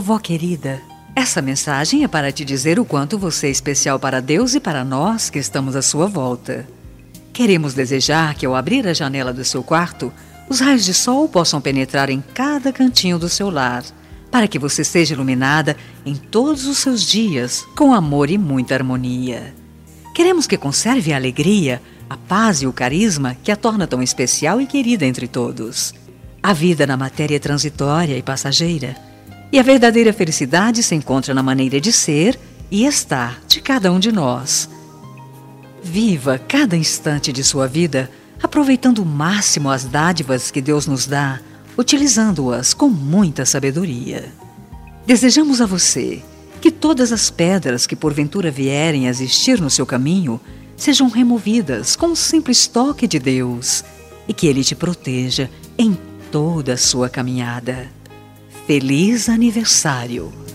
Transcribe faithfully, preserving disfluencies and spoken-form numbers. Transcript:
Vovó querida, essa mensagem é para te dizer o quanto você é especial para Deus e para nós que estamos à sua volta. Queremos desejar que, ao abrir a janela do seu quarto, os raios de sol possam penetrar em cada cantinho do seu lar, para que você seja iluminada em todos os seus dias com amor e muita harmonia. Queremos que conserve a alegria, a paz e o carisma que a torna tão especial e querida entre todos. A vida na matéria é transitória e passageira, e a verdadeira felicidade se encontra na maneira de ser e estar de cada um de nós. Viva cada instante de sua vida aproveitando o máximo as dádivas que Deus nos dá, utilizando-as com muita sabedoria. Desejamos a você que todas as pedras que porventura vierem a existir no seu caminho sejam removidas com um simples toque de Deus e que Ele te proteja em toda a sua caminhada. Feliz aniversário!